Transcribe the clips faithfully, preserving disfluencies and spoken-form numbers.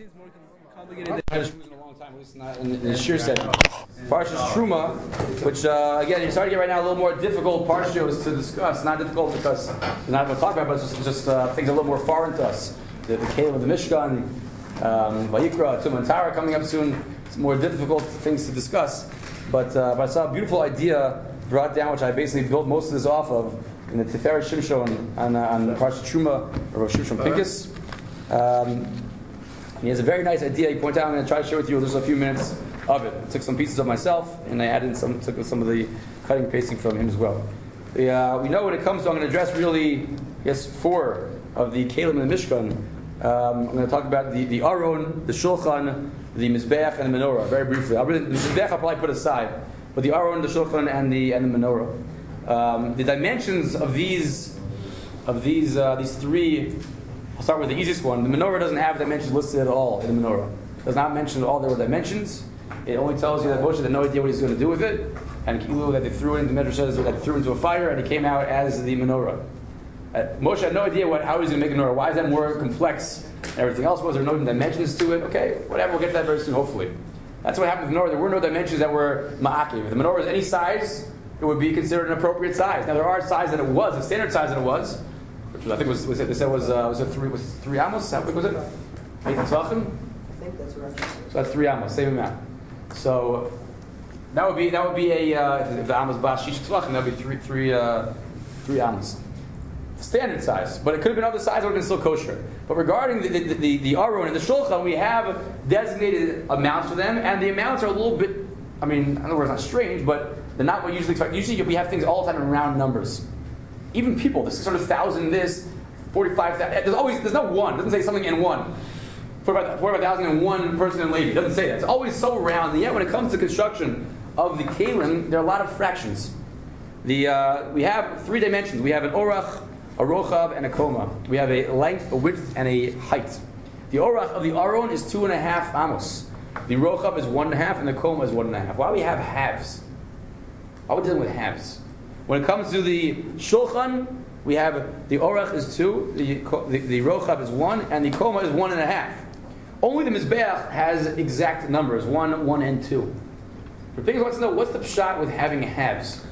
I just moved in a long time, at least not in the, in the sheer setting. Parshas Truma, which uh, again you're starting to get right now a little more difficult parshas to discuss. Not difficult because we're not going to talk about, it, but it's just, just uh, things a little more foreign to us. The, the Caleb of the Mishkan, um, Vayikra, Tum and Tara coming up soon. It's more difficult things to discuss. But uh, but I saw a beautiful idea brought down, which I basically built most of this off of in the Tiferet Shimshon on, uh, on Parshas Truma, or Shimshon Pinkus. Um, He has a very nice idea. He pointed out. I'm going to try to share with you just a few minutes of it. I took some pieces of myself, and I added some, took some of the cutting and pasting from him as well. The, uh, we know when it comes to, I'm going to address really, I guess, four of the Kalim and the Mishkan. Um, I'm going to talk about the, the Aron, the Shulchan, the Mizbeach, and the Menorah, very briefly. I'll really, the Mizbeach I'll probably put aside, but the Aron, the Shulchan, and the and the Menorah. Um, the dimensions of these, of these, uh, these three. I'll start with the easiest one. The menorah doesn't have dimensions listed at all in the menorah. It does not mention at all there were dimensions. It only tells you that Moshe had no idea what he's going to do with it. And Kilu, that they threw it, the Medrash says that they threw it into a fire and it came out as the menorah. Uh, Moshe had no idea what, how he was going to make a menorah. Why is that more complex than everything else was? There no dimensions to it. Okay, whatever, we'll get to that very soon, hopefully. That's what happened with the menorah. There were no dimensions that were ma'akiv. If the menorah was any size, it would be considered an appropriate size. Now there are sizes that it was, the standard size that it was, which was, I think was, was it, they said was uh, was it three was three amos? How big was it? Eight tzachim? I think that's right. So that's three amos, same amount. So that would be that would be a uh, if the amos bas shish tzachim, that would be three three uh, three amos. Standard size, but it could have been other size. It would have been still kosher. But regarding the the, the, the Aron and the Shulchan, we have designated amounts for them, and the amounts are a little bit. I mean, in other words, not strange, but they're not what you usually expect. Usually, we have things all the time in round numbers. Even people, the six hundred thousand, this, forty-five thousand, there's always, there's no one. It doesn't say something in one. forty-five thousand and one person and lady. It doesn't say that. It's always so round. And yet, when it comes to construction of the Kalim, there are a lot of fractions. The uh, We have three dimensions. We have an orach, a rochav, and a koma. We have a length, a width, and a height. The orach of the Aron is two and a half amos. The rochav is one and a half, and the koma is one and a half. Why do we have halves? Why are we dealing with halves? When it comes to the Shulchan, we have the Orach is two, the, the, the Rochav is one, and the Koma is one and a half. Only the Mizbeach has exact numbers, one, one, and two. Rapinkis wants to know, what's the pshat with having halves?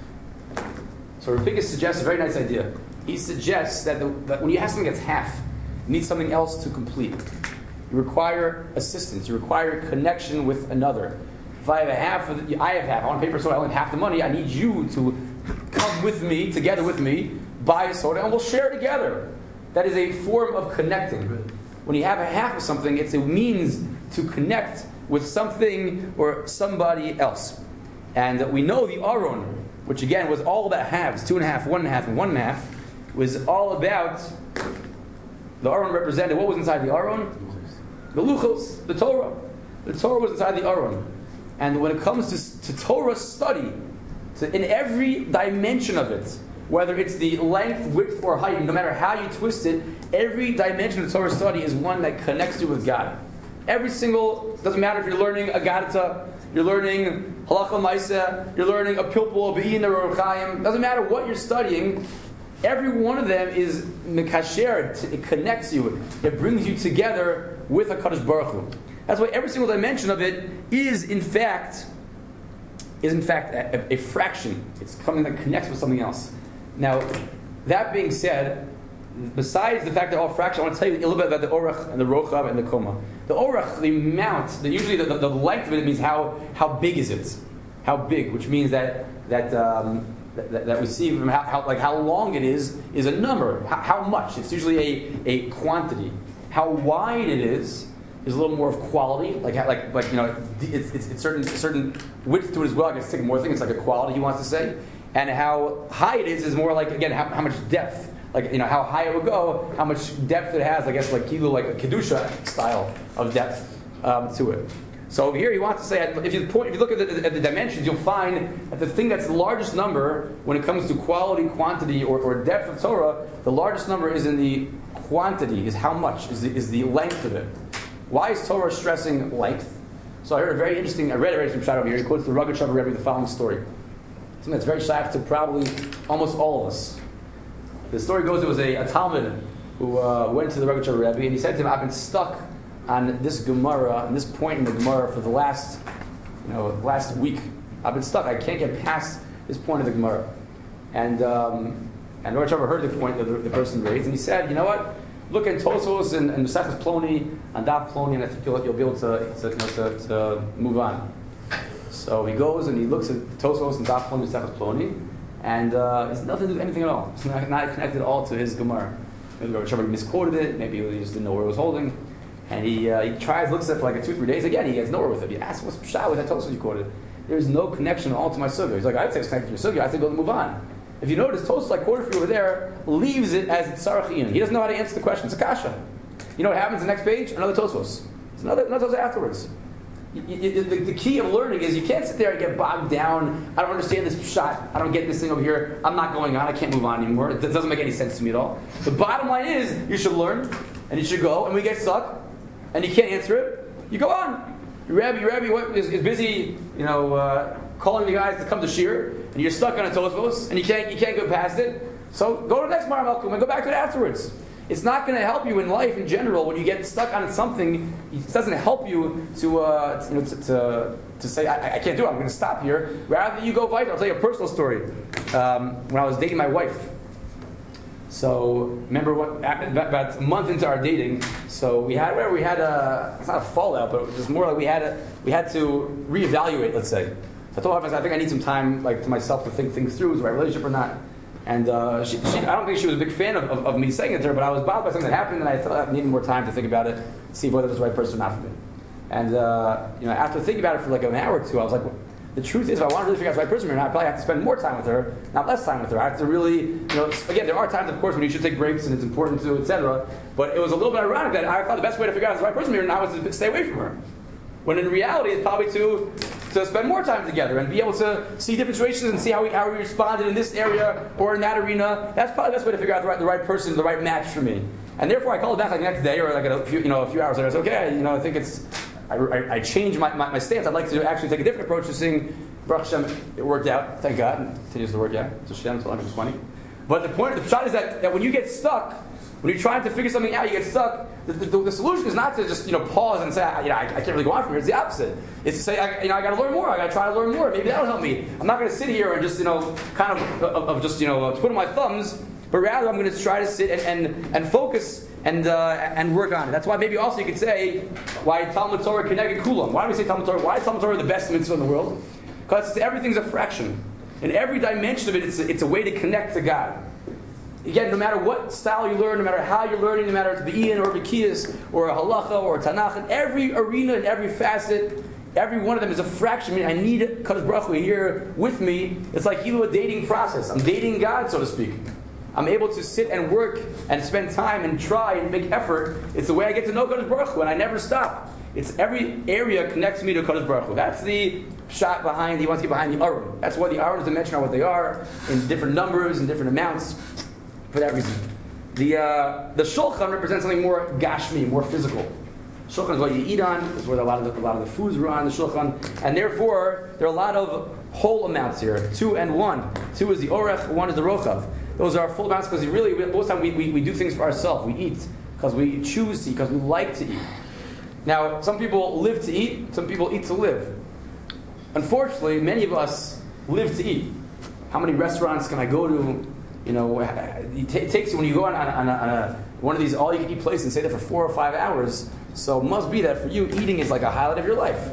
So Rapinkis suggests a very nice idea. He suggests that, the, that when you have something that's half, you need something else to complete. You require assistance. You require connection with another. If I have a half, of the, I have half. On paper, so I only have half the money. I need you to come with me, together with me, buy a soda, and we'll share it together. That is a form of connecting. When you have a half of something, it's a means to connect with something or somebody else. And we know the Aron, which again was all about halves, two and a half, one and a half, and one and a half, was all about, the Aron represented, what was inside the Aron? The Luchos, the Torah. The Torah was inside the Aron. And when it comes to, to Torah study, so in every dimension of it, whether it's the length, width, or height, no matter how you twist it, every dimension of Torah study is one that connects you with God. Every single, doesn't matter if you're learning a Gadata, you're learning Halacha Maisa, you're learning a Pilpul, a Be'in, or a Chaim, doesn't matter what you're studying, every one of them is Mekasher, it connects you, it brings you together with HaKadosh Baruch Hu. That's why every single dimension of it is in fact is in fact a, a fraction. It's something that connects with something else. Now, that being said, besides the fact that all fractions, I want to tell you a little bit about the orach and the rochav and the koma. The orach, the amount, the, usually the, the, the length of it means how how big is it? How big, which means that that um, that, that we see from how, how like how long it is is a number. How, how much? It's usually a a quantity. How wide it is is a little more of quality, like like like you know, it's it's, it's certain certain width to it as well. I guess take more thing. It's like a quality he wants to say, and how high it is is more like again how, how much depth, like you know how high it would go, how much depth it has. I guess like kilo, like a kedusha style of depth um, to it. So over here he wants to say if you point, if you look at the, at the dimensions, you'll find that the thing that's the largest number when it comes to quality, quantity, or, or depth of Torah, the largest number is in the quantity. Is how much is the, is the length of it. Why is Torah stressing length? So I heard a very interesting, I read a very interesting shot over here. He quotes the Rogatchover Rebbe with the following story. Something that's very shaykh to probably almost all of us. The story goes, it was a, a Talmud who uh, went to the Rogatchover Rebbe and he said to him, I've been stuck on this Gemara, on this point in the Gemara for the last, you know, last week. I've been stuck. I can't get past this point of the Gemara. And um, and Rosh Hashanah heard the point that the, the person raised, and he said, you know what? Look at Tosfos and, and Mesechus Ploni, and Daf Ploni, and I think you'll, you'll be able to, to, you know, to, to move on. So he goes and he looks at Tosfos and Daf Ploni, Mesechus Ploni, and uh, it's nothing to do with anything at all. It's not, not connected at all to his Gemara. Maybe Rosh Hashanah misquoted it, maybe he just didn't know where it was holding. And he uh, he tries, looks at it for like a two, three days. Again, he gets nowhere with it. He asks, what's Pshat with that Tosfos you quoted? There's no connection at all to my sugya. He's like, I'd say it's connected to your sugya. I think go move on. If you notice, Tosfos, like quoted for you over there, leaves it as it's Sarachiyun. He doesn't know how to answer the question. It's a kasha. You know what happens the next page? Another Tosfos. It's another, another Tosfos afterwards. You, you, the, the key of learning is you can't sit there and get bogged down. I don't understand this Pshat. I don't get this thing over here. I'm not going on. I can't move on anymore. It doesn't make any sense to me at all. The bottom line is you should learn and you should go. And we get stuck and you can't answer it, you go on. Your Rabbi, your Rabbi what, is, is busy, you know, uh, calling the guys to come to Shir, and you're stuck on a Tosfos, and you can't you can't go past it. So go to the next Mar Malkum and go back to it afterwards. It's not going to help you in life in general when you get stuck on something. It doesn't help you to uh, you know, to, to, to say I, I can't do it. I'm going to stop here. Rather, you go vital. I'll tell you a personal story. Um, when I was dating my wife. So remember what about a month into our dating, so we had where we had a it's not a fallout, but it was more like we had a we had to reevaluate, let's say. So I told her I think I need some time like to myself to think things through, is the right relationship or not. And uh, she, she, I don't think she was a big fan of, of, of me saying it to her, but I was bothered by something that happened, and I thought I needed more time to think about it, see whether it was the right person or not for me. And uh, you know, after thinking about it for like an hour or two, I was like, well, the truth is, if I want to really figure out the right person or not, I probably have to spend more time with her, not less time with her. I have to really, you know, again, there are times, of course, when you should take breaks and it's important to, et cetera. But it was a little bit ironic that I thought the best way to figure out if the right person or not was to stay away from her. When in reality, it's probably to to spend more time together and be able to see different situations and see how we how we responded in this area or in that arena. That's probably the best way to figure out the right the right person, the right match for me. And therefore, I called back like the next day or like a few, you know, a few hours later. I said, okay, you know, I think it's. I, I, I changed my, my, my stance. I'd like to actually take a different approach to seeing Baruch Hashem. It worked out, thank God. It continues to work out. It's a Shem, it's one hundred twenty. But the point, the shot is that, that when you get stuck, when you're trying to figure something out, you get stuck. The, the, the solution is not to just you know pause and say, you know, I, I can't really go on from here. It's the opposite. It's to say, I, you know, I got to learn more. I got to try to learn more. Maybe that'll help me. I'm not going to sit here and just you know kind of of, of just you know twiddle my thumbs, but rather I'm going to try to sit and and, and focus. And uh, and work on it. That's why maybe also you could say why Talmud Torah Keneged Kulam. Why do we say Talmud Torah? Why is Talmud Torah the best mitzvah in the world? Because everything's a fraction. In every dimension of it, it's a, it's a way to connect to God. Again, no matter what style you learn, no matter how you're learning, no matter if it's Be'in or B'kiyas or a Halacha or a Tanakh, in every arena, in every facet, every one of them is a fraction. I mean, I need Kadosh Baruch Hu here with me. It's like you know, a dating process. I'm dating God, so to speak. I'm able to sit and work and spend time and try and make effort. It's the way I get to know Kadosh Baruch Hu, and I never stop. It's every area connects me to Kadosh Baruch Hu. That's the shot behind, he wants to get behind the Aron. That's why the Arons dimension are what they are, in different numbers and different amounts, for that reason. The uh, the Shulchan represents something more gashmi, more physical. Shulchan is what you eat on, is where a lot of the, a lot of the foods are on the Shulchan, and therefore there are a lot of whole amounts here, two and one. Two is the Orech, one is the Rochav. Those are full amounts because really, most of the time we, we, we do things for ourselves. We eat because we choose to eat, because we like to eat. Now, some people live to eat, some people eat to live. Unfortunately, many of us live to eat. How many restaurants can I go to? You know, it, t- it takes you, when you go on, on, on, a, on a, one of these all-you-can-eat places and stay there for four or five hours, so it must be that for you, eating is like a highlight of your life.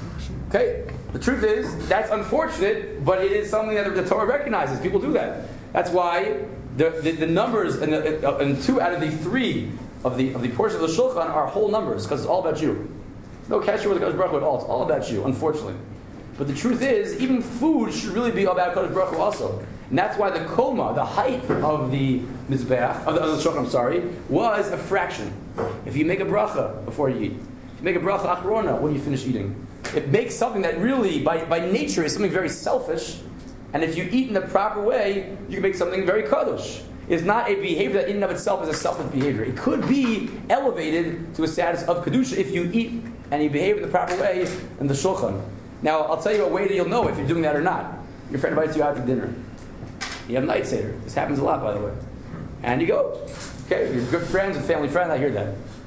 Okay? The truth is, that's unfortunate, but it is something that the Torah recognizes. People do that. That's why the, the, the numbers and, the, uh, and two out of the three of the of the portion of the Shulchan are whole numbers because it's all about you. No kasher with the Kadosh Baruch Hu at all. It's all about you, unfortunately. But the truth is, even food should really be about Kadosh Baruch Hu also. And that's why the koma, the height of the mizbeach, of the, of the Shulchan, I'm sorry, was a fraction. If you make a bracha before you eat, if you make a bracha achrona when you finish eating, it makes something that really, by, by nature, is something very selfish. And if you eat in the proper way, you can make something very kadosh. It's not a behavior that in and of itself is a selfish behavior. It could be elevated to a status of kedusha if you eat and you behave in the proper way in the shulchan. Now, I'll tell you a way that you'll know if you're doing that or not. Your friend invites you out to dinner. You have night seder. This happens a lot, by the way. And you go. Okay, you're good friends and family friends, I hear that.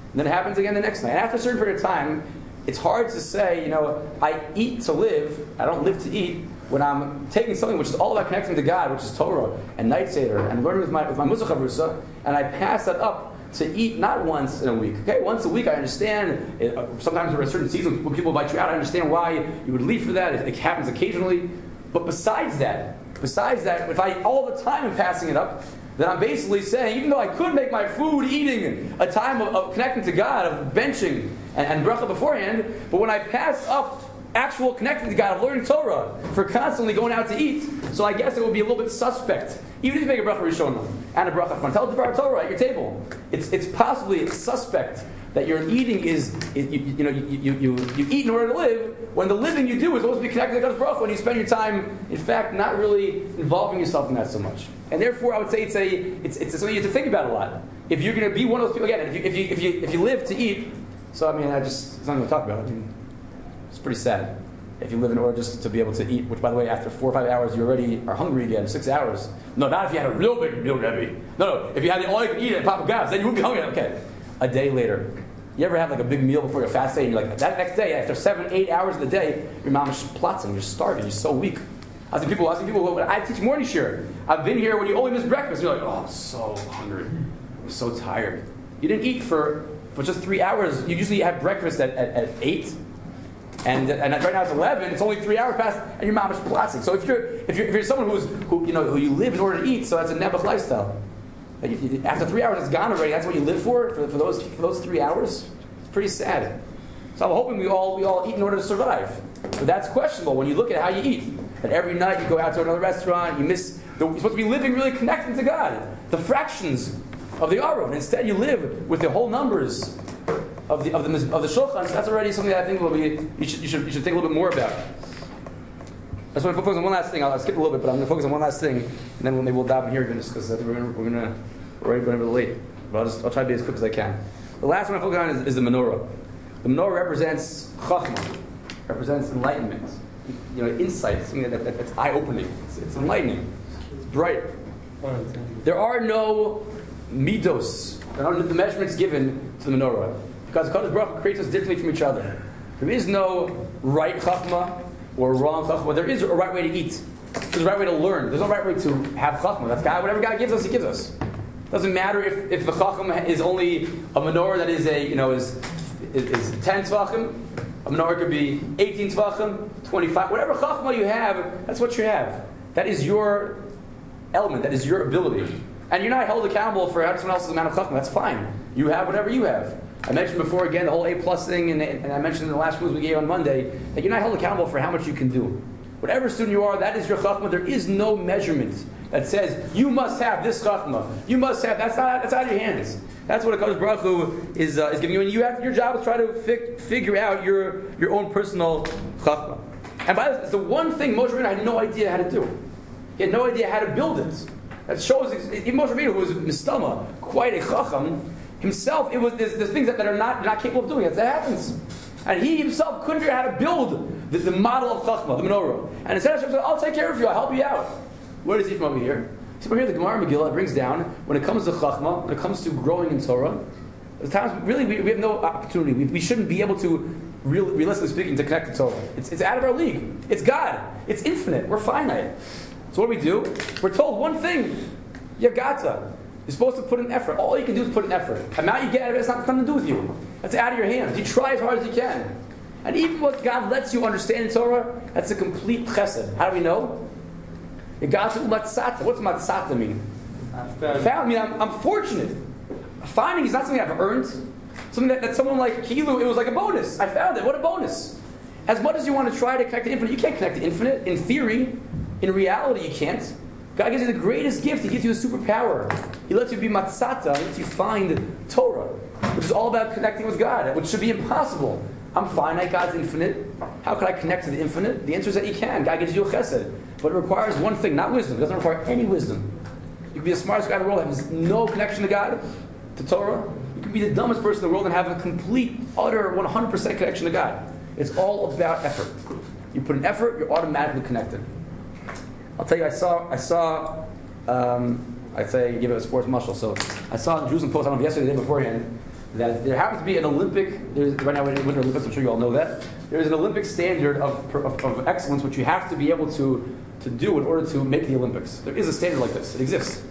And then it happens again the next night. And after a certain period of time, it's hard to say, you know, I eat to live, I don't live to eat, when I'm taking something which is all about connecting to God, which is Torah and Night Seder, and learning with my with my Musar Chavrusa, and I pass that up to eat not once in a week. Okay, once a week I understand. It, uh, sometimes there are certain seasons when people invite you out. I understand why you would leave for that. It, it happens occasionally. But besides that, besides that, if I all the time am passing it up, then I'm basically saying, even though I could make my food eating a time of, of connecting to God, of benching and, and bracha beforehand, but when I pass up actual connecting to God, of learning Torah, for constantly going out to eat, so I guess it would be a little bit suspect. Even if you make a bracha Rishonah and a bracha Chon, tell the Dvar Torah at your table. It's it's possibly suspect that your eating is, you, you, you know, you, you, you, you eat in order to live, when the living you do is supposed to be connected to God's bracha, when you spend your time, in fact, not really involving yourself in that so much. And therefore, I would say it's a it's it's something you have to think about a lot. If you're going to be one of those people, again, if you if you if you, if you live to eat, so I mean, I just it's nothing to talk about. I mean, it's pretty sad if you live in order just to be able to eat. Which, by the way, after four or five hours, you already are hungry again. Six hours. No, not if you had a real big meal, Rebbe. No, no. If you had the all you could eat at Papa Gav's, then you wouldn't be hungry. Okay. A day later, you ever have like a big meal before your fast day, and you're like, that next day, after seven, eight hours of the day, your mom is plotzing, you're starving, you're so weak. I see people, I see people. I teach morning shir. I've been here when you only miss breakfast. You're like, oh, I'm so hungry. I'm so tired. You didn't eat for, for just three hours. You usually have breakfast at, at, at eight, and and right now it's eleven. It's only three hours past, and your mom is plotzing. So if you're if you're if you're someone who's who you know who you live in order to eat, so that's a nebuch lifestyle. After three hours, it's gone already. That's what you live for for, for those for those three hours. It's pretty sad. So I'm hoping we all we all eat in order to survive. But that's questionable when you look at how you eat. And every night you go out to another restaurant, you miss. The, you're supposed to be living really connected to God. The fractions of the Aron. Instead, you live with the whole numbers of the of the of the Shulchan. So that's already something that I think will be you should you should you should think a little bit more about. I just want to focus on one last thing. I'll, I'll skip a little bit, but I'm going to focus on one last thing, and then we'll, maybe we'll dive in here because we're going to we're going to we're already running a little late. But I'll just I'll try to be as quick as I can. The last one I focus on is, is the menorah. The menorah represents chachma, represents enlightenment. You know, insight, something that, that, that's eye-opening. It's, it's enlightening. It's bright. There are no midos. There are no the measurements given to the menorah because Kadosh Baruch Hu creates us differently from each other. There is no right chachma or wrong chachma. There is a right way to eat. There's a right way to learn. There's no right way to have chachma. That's God. Whatever God gives us, He gives us. It doesn't matter if, if the chachma is only a menorah that is a you know is is, is ten tzvachim. A menorah could be eighteen tzvachim, twenty-five, whatever chachma you have, that's what you have. That is your element, that is your ability. And you're not held accountable for someone else's amount of chachma, that's fine. You have whatever you have. I mentioned before, again, the whole A-plus thing, and, and I mentioned in the last rules we gave on Monday, that you're not held accountable for how much you can do. Whatever student you are, that is your chachma. There is no measurement that says, you must have this chachma. You must have, that's not, that's out of your hands. That's what a Kadosh Baruch Hu is, uh, is giving you. And you have, your job is try to fi- figure out your, your own personal chachma. And by this, it's the one thing Moshe Rabbeinu had no idea how to do. He had no idea how to build it. That shows, even Moshe Rabbeinu, who was mistama, quite a chacham, himself, it was there's, there's things that, that are not, not capable of doing it. That happens. And he himself couldn't figure out how to build the, the model of chachma, the menorah. And instead Hashem said, I'll take care of you, I'll help you out. Where does he from over here? So over here, the Gemara Megillah brings down, when it comes to chachma, when it comes to growing in Torah, there's times, really, we, we have no opportunity. We, we shouldn't be able to, real, realistically speaking, to connect to Torah. It's, it's out of our league. It's God. It's infinite. We're finite. So what do we do? We're told one thing. Yagata. You're supposed to put in effort. All you can do is put in effort. The amount you get out of it has nothing to do with you. That's out of your hands. You try as hard as you can. And even what God lets you understand in Torah, that's a complete chesed. How do we know? Yagata umatzata. What's matzata mean? Found. I mean, I'm, I'm fortunate. Finding is not something I've earned. Something that, that someone like Kilu, it was like a bonus. I found it. What a bonus. As much as you want to try to connect the infinite, you can't connect the infinite. In theory, in reality, you can't. God gives you the greatest gift. He gives you a superpower. He lets you be matzata. He lets you find Torah, which is all about connecting with God, which should be impossible. I'm finite. God's infinite. How can I connect to the infinite? The answer is that you can. God gives you a chesed. But it requires one thing, not wisdom. It doesn't require any wisdom. You can be the smartest guy in the world, have no connection to God, to Torah. You can be the dumbest person in the world and have a complete, utter, one hundred percent connection to God. It's all about effort. You put in effort, you're automatically connected. I'll tell you, I saw, I saw, um, I'd say, give it a sports muscle. So I saw the Jerusalem Post, I don't know if yesterday or the day beforehand, that there happens to be an Olympic, there's, right now we're in Winter Olympics, I'm sure you all know that, there's an Olympic standard of, of, of excellence which you have to be able to, to do in order to make the Olympics. There is a standard like this. It exists.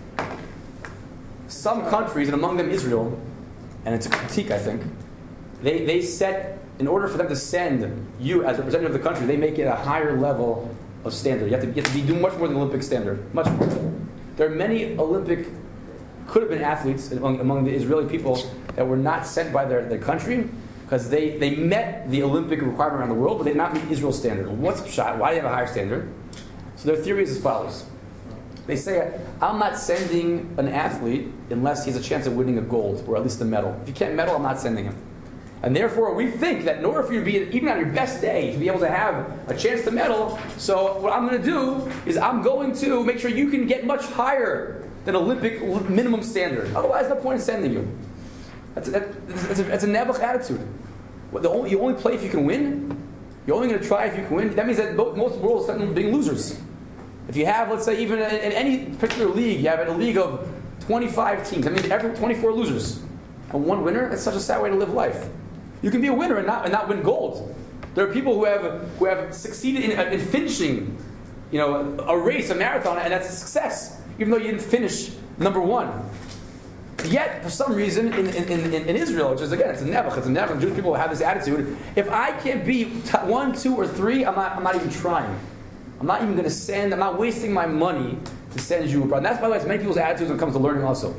Some countries, and among them Israel, and it's a critique, I think, they, they set, in order for them to send you as a representative of the country, they make it a higher level of standard. You have to, you have to be doing much more than the Olympic standard. Much more. There are many Olympic, could have been athletes among, among the Israeli people that were not sent by their, their country because they, they met the Olympic requirement around the world, but they did not meet Israel's standard. What's the shot? Why do they have a higher standard? So their theory is as follows. They say, I'm not sending an athlete unless he has a chance of winning a gold, or at least a medal. If you can't medal, I'm not sending him. And therefore, we think that in order for you to be, even on your best day, to be able to have a chance to medal, so what I'm going to do is I'm going to make sure you can get much higher than Olympic minimum standard. Otherwise, no point in sending you. That's a, that's a, that's a Nebuch attitude. What, the only, you only play if you can win? You're only going to try if you can win? That means that most of the world is being losers. If you have, let's say, even in, in any particular league, you have a league of twenty-five teams. That means every twenty-four losers. And one winner? That's such a sad way to live life. You can be a winner and not, and not win gold. There are people who have who have succeeded in, in finishing, you know, a race, a marathon, and that's a success, even though you didn't finish number one. Yet, for some reason, in, in, in, in Israel, which is again, it's a nebuch, it's a nebuch. Jewish people have this attitude: if I can't be one, two, or three, I'm not, I'm not even trying. I'm not even going to send. I'm not wasting my money to send you abroad. And that's, by the way, it's many people's attitudes when it comes to learning also.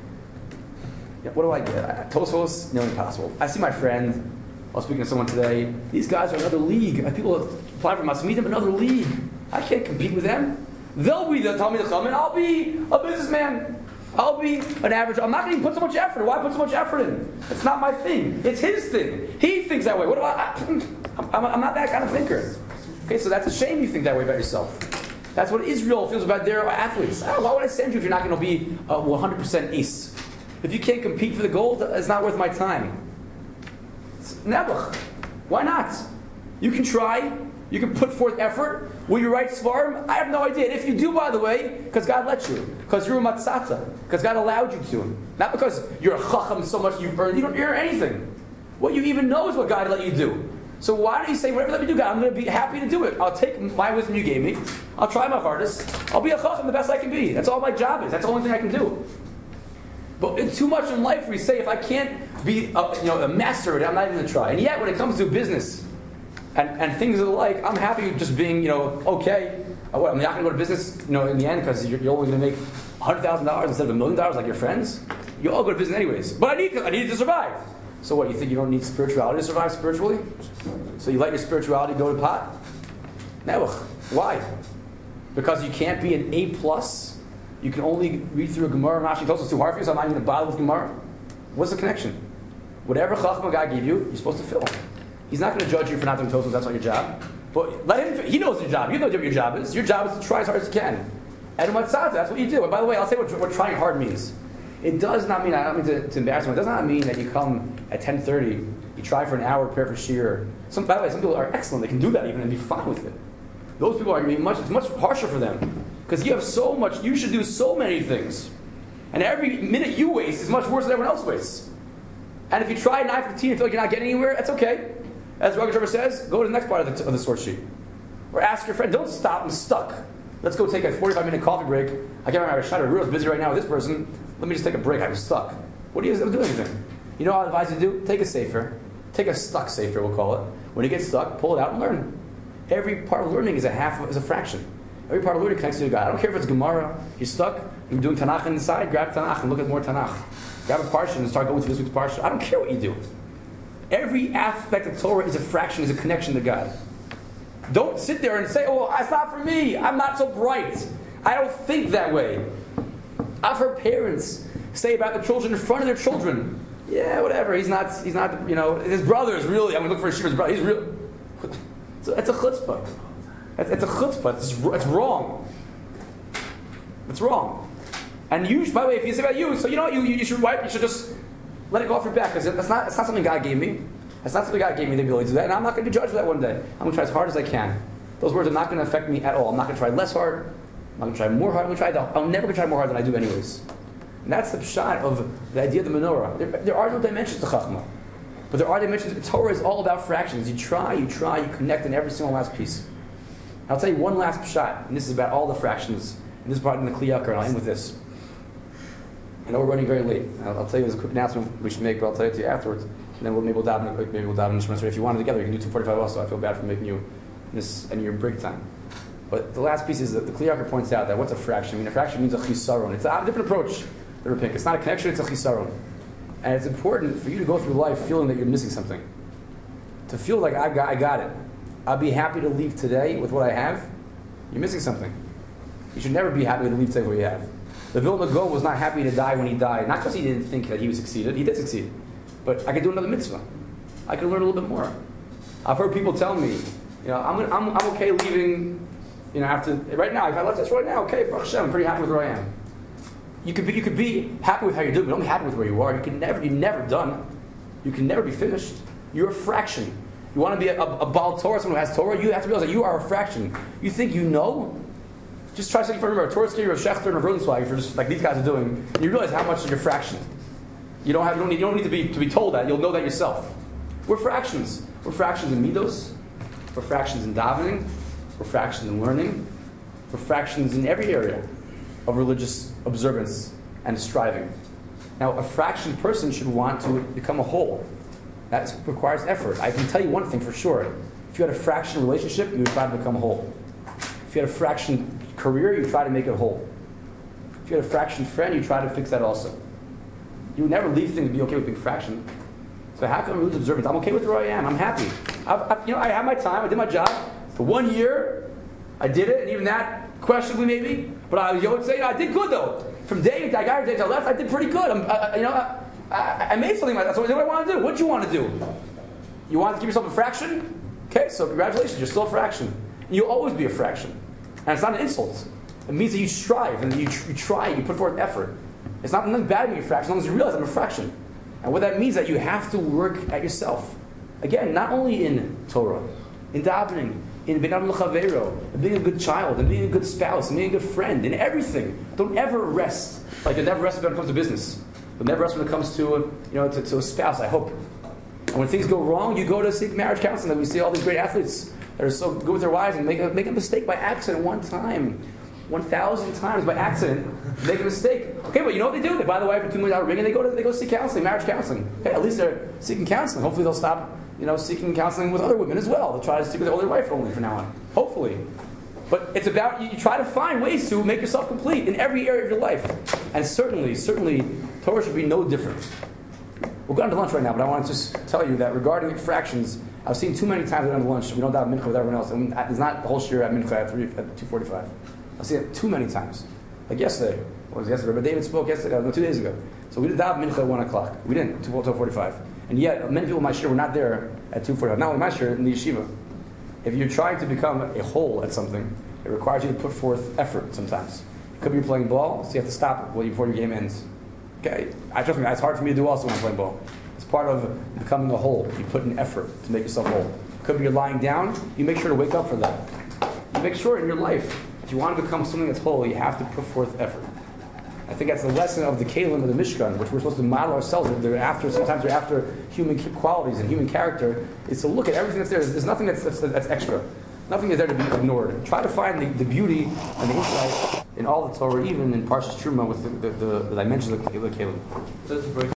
What do I get? Tosfos, nearly impossible. I see my friend, I was speaking to someone today, these guys are another league. People apply for Masamid, them another league. I can't compete with them. They'll be the Talmid Chacham, I'll be a businessman. I'll be an average. I'm not going to put so much effort. Why put so much effort in? It's not my thing. It's his thing. He thinks that way. What do I? I I'm, I'm not that kind of thinker. Okay, so that's a shame you think that way about yourself. That's what Israel feels about their athletes. Oh, why would I send you if you're not going to be uh, one hundred percent ace? If you can't compete for the gold, it's not worth my time. Nebuch. Why not? You can try. You can put forth effort. Will you write Svarim? I have no idea. And if you do, by the way, because God let you. Because you're a matzata. Because God allowed you to. Not because you're a chacham so much you've earned. You don't earn anything. What you even know is what God let you do. So why don't you say, whatever let me do, God, I'm going to be happy to do it. I'll take my wisdom you gave me. I'll try my hardest. I'll be a chacham the best I can be. That's all my job is. That's the only thing I can do. But in too much in life, we say, if I can't be a, you know, a master at it, I'm not even going to try. And yet, when it comes to business and, and things of the like, I'm happy just being, you know, okay. Uh, what, I'm not going to go to business, you know, in the end, because you're, you're only going to make one hundred thousand dollars instead of a million dollars like your friends. You all go to business anyways. But I need, I need to survive. So what, you think you don't need spirituality to survive spiritually? So you let your spirituality go to pot? No. Why? Because you can't be an A plus? You can only read through a Gemara and Rashi. It's too hard for you, so I'm not even going to bother with Gemara. What's the connection? Whatever Chachma God gave you, you're supposed to fill. He's not going to judge you for not doing Tosfos. That's not your job. But let him. He knows your job. You know what your job is. Your job is to try as hard as you can. And Matzata, that's what you do. And by the way, I'll say what, what trying hard means. It does not mean, I don't mean to, to embarrass you, it does not mean that you come at ten thirty, you try for an hour, prepare for Shir. Some, by the way, some people are excellent. They can do that even and be fine with it. Those people are going to be much, it's much harsher for them. Because you have so much, you should do so many things. And every minute you waste is much worse than everyone else wastes. And if you try nine fifteen and feel like you're not getting anywhere, that's okay. As Roger Trevor says, go to the next part of the, of the source sheet. Or ask your friend, don't stop, I'm stuck. Let's go take a forty-five minute coffee break. I can't remember, Schneider, we're busy right now with this person. Let me just take a break, I'm stuck. What do you do anything? You know what I advise you to do? Take a safer. Take a stuck safer, we'll call it. When you get stuck, pull it out and learn. Every part of learning is a half, is a fraction. Every part of learning connects to your God. I don't care if it's Gemara, you're stuck, you're doing Tanakh inside, grab Tanakh and look at more Tanakh. Grab a Parsha and start going through this week's Parsha. I don't care what you do. Every aspect of Torah is a fraction, is a connection to God. Don't sit there and say, oh, it's not for me. I'm not so bright. I don't think that way. I've heard parents say about the children in front of their children, yeah, whatever, he's not, he's not, you know, his brother is really, I'm going to look for his brother, he's real. It's a, it's a chutzpah. It's, it's a chutzpah. It's, it's wrong. It's wrong. And you, by the way, if you say about you, so you know what, you, you should wipe, you should just let it go off your back, because that's not, it's not something God gave me. That's not something God gave me the ability to do that, and I'm not going to be judged for that one day. I'm going to try as hard as I can. Those words are not going to affect me at all. I'm not going to try less hard. I'm not going to try more hard. I'm going to try. The, I'm never going to try more hard than I do anyways. And that's the pshat of the idea of the menorah. There, there are no dimensions to Chachma. But there are dimensions. The Torah is all about fractions. You try, you try, you connect in every single last piece. I'll tell you one last pshat, and this is about all the fractions. And this is brought in the Kli Yakar, and I'll end with this. I know we're running very late. I'll, I'll tell you there's a quick announcement we should make, but I'll tell it to you afterwards. And then we'll, maybe we'll dive in, maybe we'll dive in Shemona. If you want it together, you can do two forty-five also. I feel bad for making you this and your break time. But the last piece is that the Kli Yakar points out that what's a fraction? I mean, a fraction means a chisaron. It's a different approach, the Rapink. It's not a connection, it's a chisaron. And it's important for you to go through life feeling that you're missing something. To feel like I got, I got it. I'll be happy to leave today with what I have. You're missing something. You should never be happy to leave today with what you have. The Vilna Gaon was not happy to die when he died. Not because he didn't think that he was succeeded. He did succeed. But I could do another mitzvah. I could learn a little bit more. I've heard people tell me, you know, I'm, gonna, I'm, I'm okay leaving, you know, after, right now, if I left this right now, okay, Baruch Hashem, I'm pretty happy with where I am. You could be, you could be happy with how you're doing, but don't be happy with where you are. You can never, you're never done. You can never be finished. You're a fraction. You want to be a, a, a Baal Torah, someone who has Torah, you have to realize that you are a fraction. You think you know? Just try to remember a Torah study of Schechter and a Rosenzweig, for just like these guys are doing, and you realize how much you're a fraction. You don't have, you don't need, you don't need to be to be told that. You'll know that yourself. We're fractions. We're fractions in midos. We're fractions in davening. We're fractions in learning. We're fractions in every area of religious observance and striving. Now, a fraction person should want to become a whole. That requires effort. I can tell you one thing for sure. If you had a fraction relationship, you would try to become whole. If you had a fraction career, you try to make it whole. If you had a fraction friend, you try to fix that also. You would never leave things to be okay with being fraction. So how come I'm religious observance? I'm okay with where I am. I'm happy. I've, I've, you know, I had my time. I did my job for one year. I did it, and even that questionably maybe. But I would say, you know, I did good though. From day I got day to left, I did pretty good. I'm, I, you know, I, I, I made something like that. So what do I want to do? What do you want to do? You want to give yourself a fraction? Okay, so congratulations, you're still a fraction. You'll always be a fraction. And it's not an insult. It means that you strive and you, tr- you try, you put forth effort. It's not nothing bad being a fraction, as long as you realize I'm a fraction. And what that means is that you have to work at yourself. Again, not only in Torah, in davening, in being l'chavero, in being a good child, in being a good spouse, in being a good friend, in everything. Don't ever rest. Like you'll never rest when it comes to business. You'll never rest when it comes to, you know, to, to a spouse, I hope. And when things go wrong, you go to seek marriage counseling. Like we see all these great athletes that are so good with their wives and make a, make a mistake by accident one time. One thousand times by accident, make a mistake. Okay, but you know what they do? They buy the wife a two million dollar ring and they go to they go seek counseling, marriage counseling. Okay, at least they're seeking counseling. Hopefully they'll stop, you know, seeking counseling with other women as well. They'll try to seek with their wife only from now on. Hopefully. But it's about you, you try to find ways to make yourself complete in every area of your life. And certainly, certainly, Torah should be no different. We're going to lunch right now, but I want to just tell you that regarding fractions, I've seen too many times around lunch. We don't have mincha with everyone else. I mean, it's not the whole shir at mincha at three at two forty five. I've seen it too many times. Like yesterday, what was it yesterday? But David spoke yesterday, no, two days ago. So we did daven mincha at one o'clock. We didn't two forty five, and yet many people in my shir were not there at two forty five. Not only my shir, in the yeshiva. If you're trying to become a whole at something, it requires you to put forth effort. Sometimes it could be you're playing ball, so you have to stop it before your game ends. Okay, I trust me. It's hard for me to do also when I'm playing ball. It's part of becoming a whole. You put in effort to make yourself whole. It could be you're lying down. You make sure to wake up for that. You make sure in your life, if you want to become something that's whole, you have to put forth effort. I think that's the lesson of the Kalim of the Mishkan, which we're supposed to model ourselves. They're after, sometimes they're after human qualities and human character. Is to look at everything that's there. There's nothing that's, that's, that's extra. Nothing is there to be ignored. Try to find the, the beauty and the insight in all the Torah, even in Parshas Truma with the, the, the, the dimensions of the Kalim.